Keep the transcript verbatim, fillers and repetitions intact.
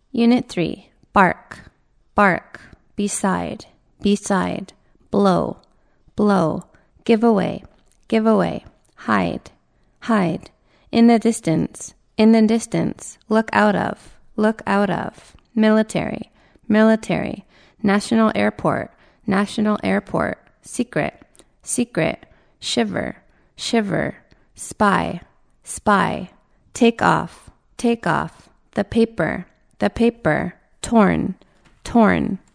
Unit three. Bark, bark, beside, beside, blow, blow, give away, give away, hide, hide, in the distance, in the distance, look out of, look out of, military, military, national airport, national airport, secret, secret, shiver, shiver, spy, spy, take off, take off, the paper, the paper, torn, torn,